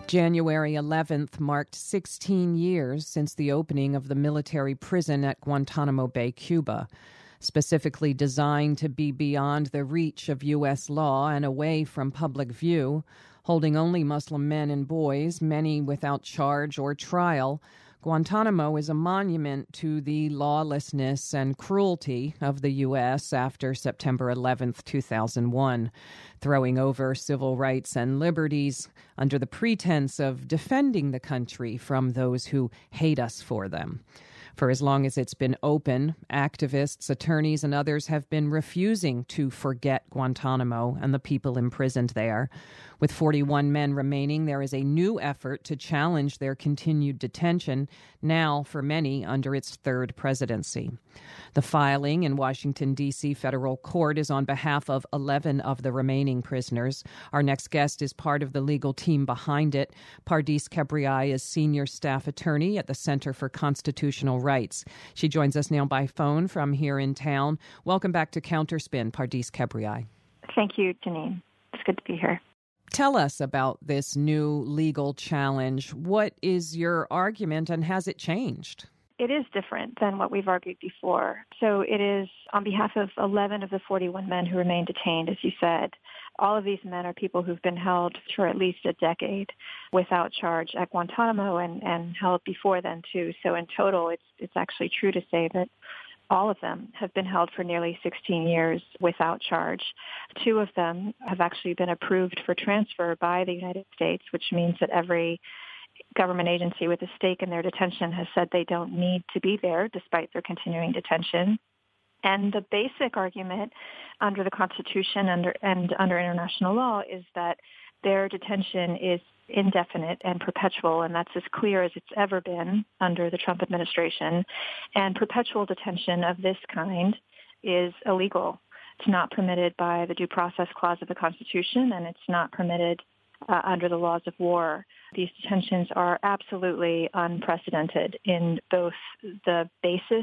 January 11th marked 16 years since the opening of the military prison at Guantanamo Bay, Cuba. Specifically designed to be beyond the reach of U.S. law and away from public view, holding only Muslim men and boys, many without charge or trial, Guantanamo is a monument to the lawlessness and cruelty of the U.S. after September 11th, 2001, throwing over civil rights and liberties under the pretense of defending the country from those who hate us for them. For as long as it's been open, activists, attorneys, and others have been refusing to forget Guantanamo and the people imprisoned there. With 41 men remaining, there is a new effort to challenge their continued detention, now for many under its third presidency. The filing in Washington, D.C. federal court is on behalf of 11 of the remaining prisoners. Our next guest is part of the legal team behind it. Pardis Kebreai is senior staff attorney at the Center for Constitutional Rights. She joins us now by phone from here in town. Welcome back to Counterspin, Pardis Kebreai. Thank you, Janine. It's good to be here. Tell us about this new legal challenge. What is your argument, and has it changed? It is different than what we've argued before. So it is on behalf of 11 of the 41 men who remain detained, as you said. All of these men are people who've been held for at least a decade without charge at Guantanamo and held before then, too. So in total, it's actually true to say that all of them have been held for nearly 16 years without charge. 2 of them have actually been approved for transfer by the United States, which means that every government agency with a stake in their detention has said they don't need to be there despite their continuing detention. And the basic argument under the Constitution and under international law is that their detention is indefinite and perpetual, and that's as clear as it's ever been under the Trump administration. And perpetual detention of this kind is illegal. It's not permitted by the Due Process Clause of the Constitution, and it's not permitted under the laws of war. These detentions are absolutely unprecedented in both the basis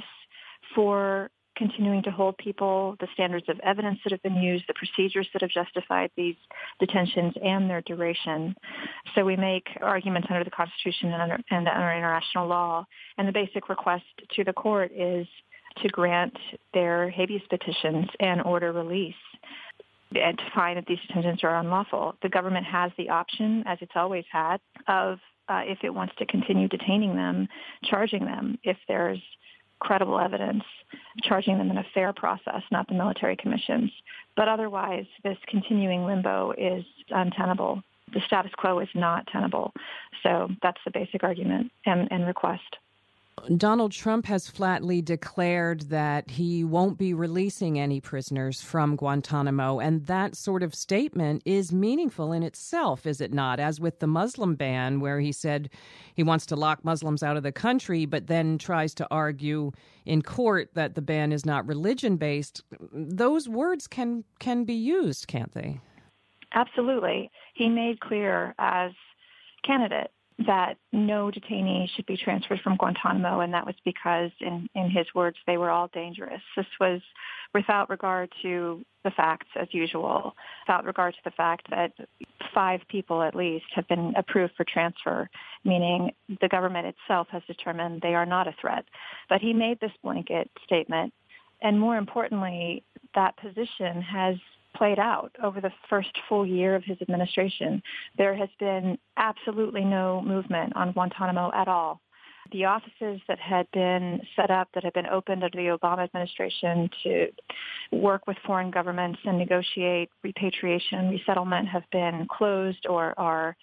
for continuing to hold people, the standards of evidence that have been used, the procedures that have justified these detentions, and their duration. So we make arguments under the Constitution and under international law, and the basic request to the court is to grant their habeas petitions and order release and to find that these detentions are unlawful. The government has the option, as it's always had, of if it wants to continue detaining them, charging them if there's credible evidence, charging them in a fair process, not the military commissions. But otherwise, this continuing limbo is untenable. The status quo is not tenable. So that's the basic argument and request. Donald Trump has flatly declared that he won't be releasing any prisoners from Guantanamo, and that sort of statement is meaningful in itself, is it not? As with the Muslim ban, where he said he wants to lock Muslims out of the country, but then tries to argue in court that the ban is not religion-based. Those words can be used, can't they? Absolutely. He made clear as candidate that no detainee should be transferred from Guantanamo, and that was because, in his words, they were all dangerous. This was without regard to the facts, as usual, without regard to the fact that 5 people at least have been approved for transfer, meaning the government itself has determined they are not a threat. But he made this blanket statement, and more importantly, that position has played out over the first full year of his administration. There has been absolutely no movement on Guantanamo at all. The offices that had been set up, that had been opened under the Obama administration to work with foreign governments and negotiate repatriation and resettlement, have been closed or are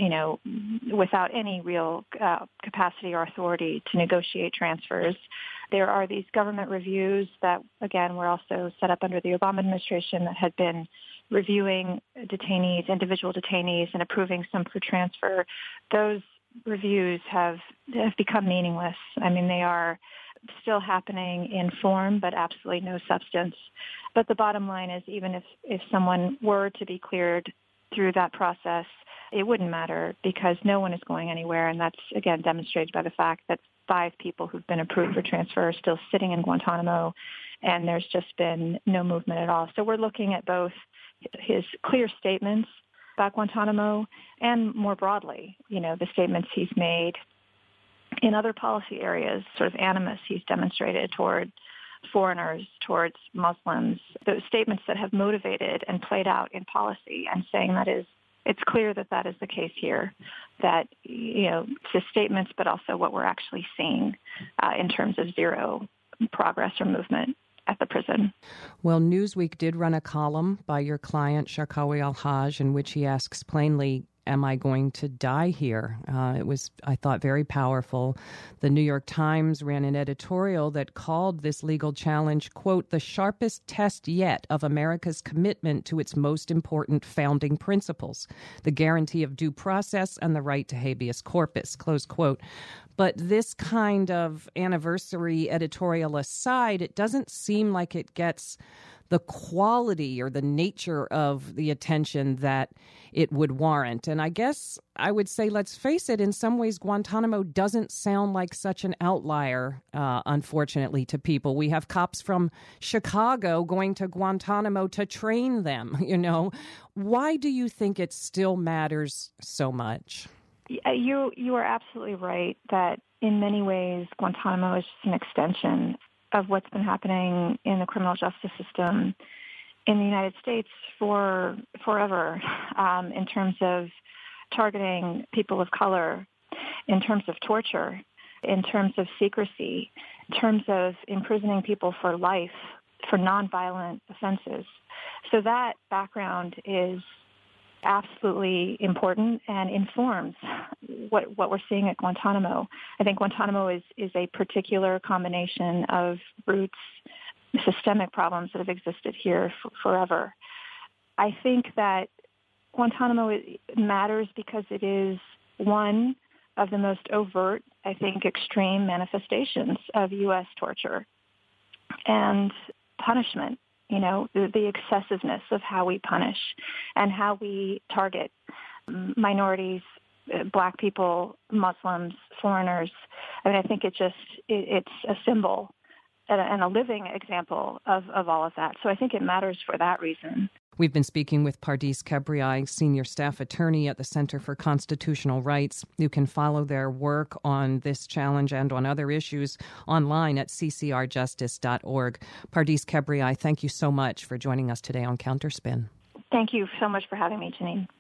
without any real capacity or authority to negotiate transfers. There are these government reviews that, again, were also set up under the Obama administration that had been reviewing detainees, individual detainees, and approving some for transfer. Those reviews have become meaningless. I mean, they are still happening in form, but absolutely no substance. But the bottom line is, even if someone were to be cleared through that process, it wouldn't matter because no one is going anywhere. And that's, again, demonstrated by the fact that 5 people who've been approved for transfer are still sitting in Guantanamo, and there's just been no movement at all. So we're looking at both his clear statements about Guantanamo and more broadly, the statements he's made in other policy areas, sort of animus he's demonstrated toward foreigners, towards Muslims, those statements that have motivated and played out in policy, and saying it's clear that is the case here, that, the statements, but also what we're actually seeing in terms of zero progress or movement at the prison. Well, Newsweek did run a column by your client, Sharkawi Al-Haj, in which he asks plainly, am I going to die here? It was, I thought, very powerful. The New York Times ran an editorial that called this legal challenge, quote, the sharpest test yet of America's commitment to its most important founding principles, the guarantee of due process and the right to habeas corpus, close quote. But this kind of anniversary editorial aside, it doesn't seem like it gets the quality or the nature of the attention that it would warrant. And I guess I would say, let's face it, in some ways, Guantanamo doesn't sound like such an outlier, unfortunately, to people. We have cops from Chicago going to Guantanamo to train them, Why do you think it still matters so much? You are absolutely right that in many ways, Guantanamo is just an extension of what's been happening in the criminal justice system in the United States for forever, in terms of targeting people of color, in terms of torture, in terms of secrecy, in terms of imprisoning people for life for nonviolent offenses. So that background is absolutely important and informs what we're seeing at Guantanamo. I think Guantanamo is a particular combination of roots, systemic problems that have existed here forever. I think that Guantanamo matters because it is one of the most overt, I think, extreme manifestations of U.S. torture and punishment. The excessiveness of how we punish and how we target minorities, Black people, Muslims, foreigners. I think it's a symbol and a living example of all of that. So I think it matters for that reason. We've been speaking with Pardis Kebri, Senior Staff Attorney at the Center for Constitutional Rights. You can follow their work on this challenge and on other issues online at ccrjustice.org. Pardis Kebri, thank you so much for joining us today on Counterspin. Thank you so much for having me, Janine.